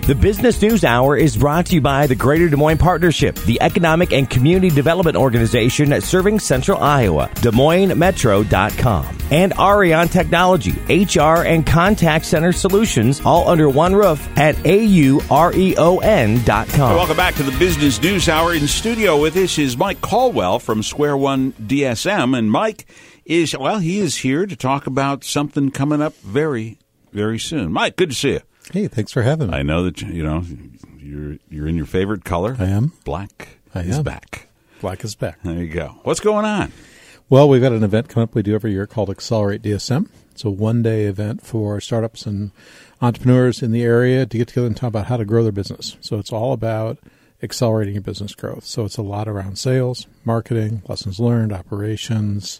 The Business News Hour is brought to you by the Greater Des Moines Partnership, the economic and community development organization serving Central Iowa, DesMoinesMetro.com, and Arion Technology, HR and contact center solutions, all under one roof at AUREON.com. Welcome back to the Business News Hour. In studio with us is Mike Caldwell from Square One DSM, and Mike he is here to talk about something coming up very, very soon. Mike, good to see you. Hey, thanks for having me. I know that you're in your favorite color. I am. Black I is am. back. Black is back. There you go. What's going on? Well, we've got an event coming up we do every year called Accelerate DSM. It's a one-day event for startups and entrepreneurs in the area to get together and talk about how to grow their business. So it's all about accelerating your business growth. So it's a lot around sales, marketing, lessons learned, operations,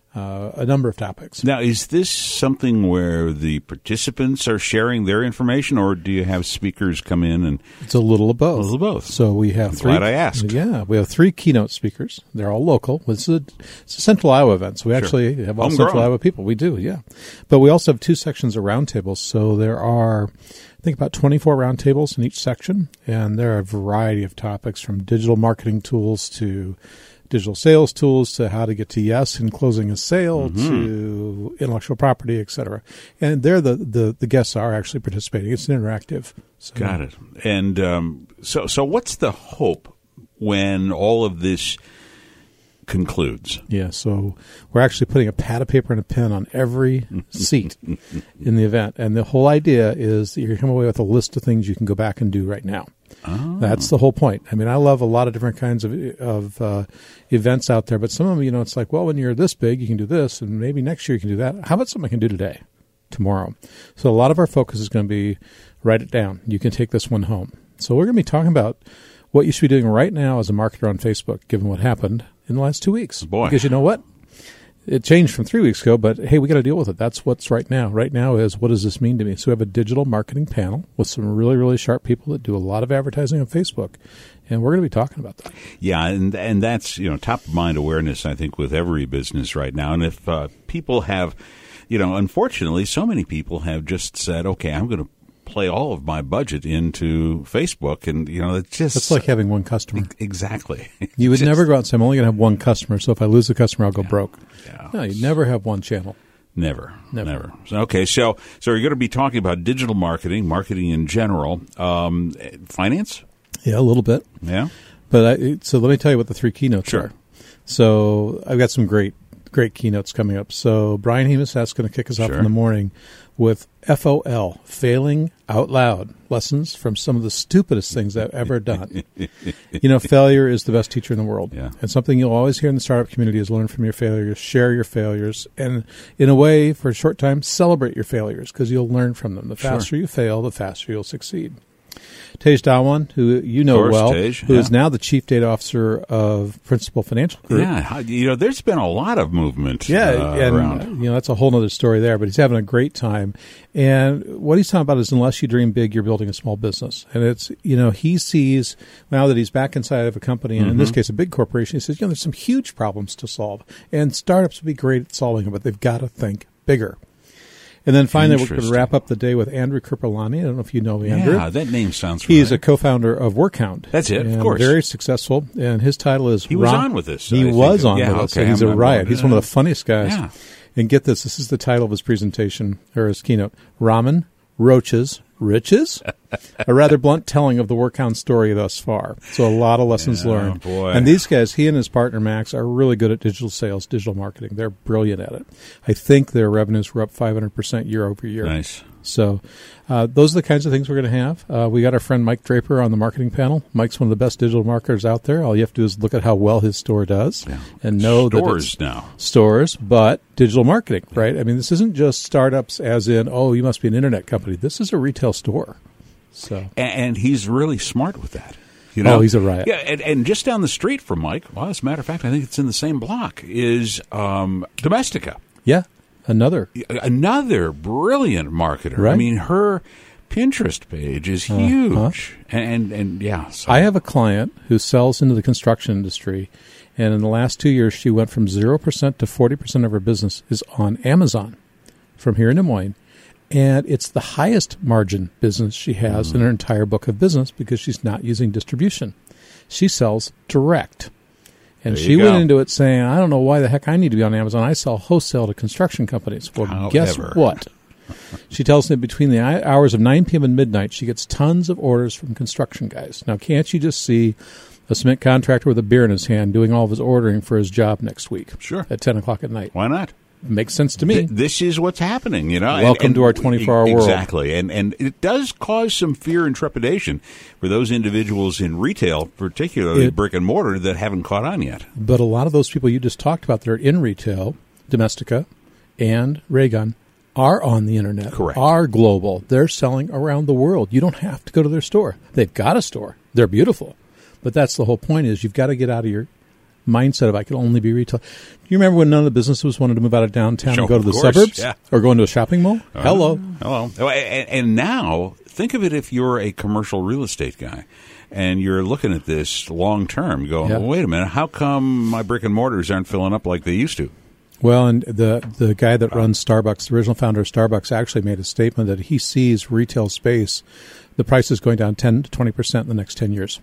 a number of topics. Now, is this something where the participants are sharing their information, or do you have speakers come in and... It's a little of both. A little of both. So we have three... Glad I asked. Yeah, we have three keynote speakers. They're all local. It's a Central Iowa event, so we actually have all Central Iowa people. We do, yeah. But we also have two sections of roundtables. So there are, I think, about 24 roundtables in each section, and there are a variety of topics from digital marketing tools to digital sales tools to how to get to yes in closing a sale to intellectual property, et cetera. And there the guests are actually participating. It's an interactive. So. Got it. And so what's the hope when all of this concludes? Yeah, so we're actually putting a pad of paper and a pen on every seat in the event. And the whole idea is that you're going to come away with a list of things you can go back and do right now. Oh. That's the whole point. I mean, I love a lot of different kinds of events out there, but some of them, it's like, well, when you're this big, you can do this, and maybe next year you can do that. How about something I can do today, tomorrow? So a lot of our focus is going to be write it down. You can take this one home. So we're going to be talking about what you should be doing right now as a marketer on Facebook, given what happened in the last 2 weeks. Boy. Because you know what? It changed from 3 weeks ago, but hey, we got to deal with it. That's what's right now. Right now is, what does this mean to me? So we have a digital marketing panel with some really, really sharp people that do a lot of advertising on Facebook, and we're going to be talking about that. Yeah, and that's top of mind awareness, I think, with every business right now. And if people have, unfortunately, so many people have just said, okay, I'm going to play all of my budget into Facebook, and it's like having one customer. Exactly. You would never go out and say, I'm only going to have one customer, so if I lose the customer, I'll go broke. Yeah. No, you never have one channel. Never. Okay, so you're going to be talking about digital marketing in general, finance. Yeah, a little bit. Yeah, but so let me tell you what the three keynotes Sure. are. So I've got some great keynotes coming up. So Brian Hemusat's going to kick us off in the morning with FOL, Failing Out Loud, lessons from some of the stupidest things I've ever done. Failure is the best teacher in the world. Yeah. And something you'll always hear in the startup community is learn from your failures, share your failures, and in a way, for a short time, celebrate your failures because you'll learn from them. The faster you fail, the faster you'll succeed. Tej Dawan, who you know well, who is now the Chief Data Officer of Principal Financial Group. Yeah, there's been a lot of movement around. That's a whole other story there, but he's having a great time. And what he's talking about is unless you dream big, you're building a small business. And it's, he sees, now that he's back inside of a company, and in this case a big corporation, he says, there's some huge problems to solve. And startups would be great at solving them, but they've got to think bigger. And then finally, we're going to wrap up the day with Andrew Kripalani. I don't know if you know Andrew. Yeah, that name sounds familiar. He's a co-founder of Workhound. That's it, of course. Very successful. And his title is... He was on with us. He was on with us. He's a riot. He's one of the funniest guys. Yeah. And get this. This is the title of his presentation, or his keynote. Ramen, Roaches, Riches? A rather blunt telling of the Workhound story thus far. So a lot of lessons learned. Boy. And these guys, he and his partner Max, are really good at digital sales, digital marketing. They're brilliant at it. I think their revenues were up 500% year over year. Nice. So those are the kinds of things we're going to have. We got our friend Mike Draper on the marketing panel. Mike's one of the best digital marketers out there. All you have to do is look at how well his store does and know that it's stores, but digital marketing, right? I mean, this isn't just startups as in, you must be an internet company. This is a retail store. So and he's really smart with that. He's a riot. Yeah, and just down the street from Mike, well, as a matter of fact, I think it's in the same block, is Domestika. Yeah, another brilliant marketer. Right. I mean, her Pinterest page is huge. And So. I have a client who sells into the construction industry, and in the last 2 years, she went from 0% to 40% of her business is on Amazon from here in Des Moines. And it's the highest margin business she has in her entire book of business because she's not using distribution. She sells direct. And she went into it saying, I don't know why the heck I need to be on Amazon. I sell wholesale to construction companies. Well, guess what? She tells me between the hours of 9 p.m. and midnight, she gets tons of orders from construction guys. Now, can't you just see a cement contractor with a beer in his hand doing all of his ordering for his job next week? Sure. At 10 o'clock at night. Why not? Makes sense to me. This is what's happening, you know. Welcome to our 24-hour world. Exactly. And it does cause some fear and trepidation for those individuals in retail, particularly brick and mortar, that haven't caught on yet. But a lot of those people you just talked about that are in retail, Domestika and Raygun, are on the internet. Correct. Are global. They're selling around the world. You don't have to go to their store. They've got a store. They're beautiful. But that's the whole point is you've got to get out of your mindset of I can only be retail. Do you remember when none of the businesses wanted to move out of downtown and go to the suburbs? Yeah. Or go into a shopping mall? Hello. And now, think of it if you're a commercial real estate guy and you're looking at this long term going, well, wait a minute, how come my brick and mortars aren't filling up like they used to? Well, and the guy that runs Starbucks, the original founder of Starbucks, actually made a statement that he sees retail space, the price is going down 10 to 20% in the next 10 years.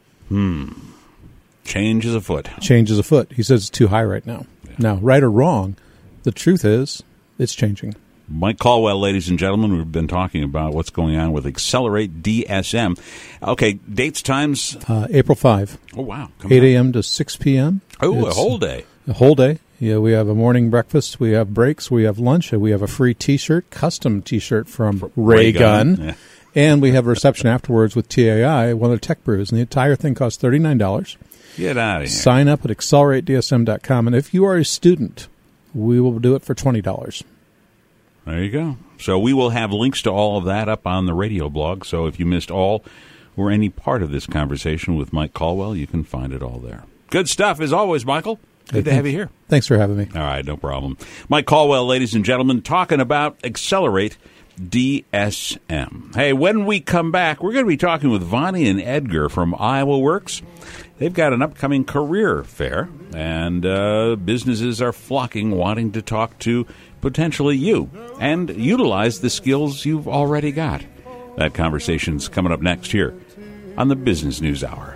Change is afoot. Change is afoot. He says it's too high right now. Yeah. Now, right or wrong, the truth is it's changing. Mike Caldwell, ladies and gentlemen, we've been talking about what's going on with Accelerate DSM. Okay, dates, times? April 5. Oh, wow. 8 a.m. to 6 p.m. Oh, a whole day. A whole day. Yeah, we have a morning breakfast, we have breaks, we have lunch, and we have a free T-shirt, custom T-shirt from Raygun. Yeah. And we have a reception afterwards with TAI, one of their tech brews. And the entire thing costs $39. Get out of here. Sign up at acceleratedsm.com. And if you are a student, we will do it for $20. There you go. So we will have links to all of that up on the radio blog. So if you missed all or any part of this conversation with Mike Caldwell, you can find it all there. Good stuff, as always, Michael. Good to have you here. Thanks for having me. All right, no problem. Mike Caldwell, ladies and gentlemen, talking about Accelerate DSM. Hey, when we come back, we're going to be talking with Vonnie and Edgar from Iowa Works. They've got an upcoming career fair, and businesses are flocking, wanting to talk to potentially you and utilize the skills you've already got. That conversation's coming up next here on the Business News Hour.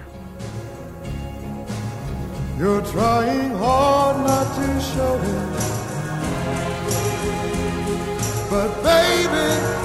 You're trying hard not to show it, but baby,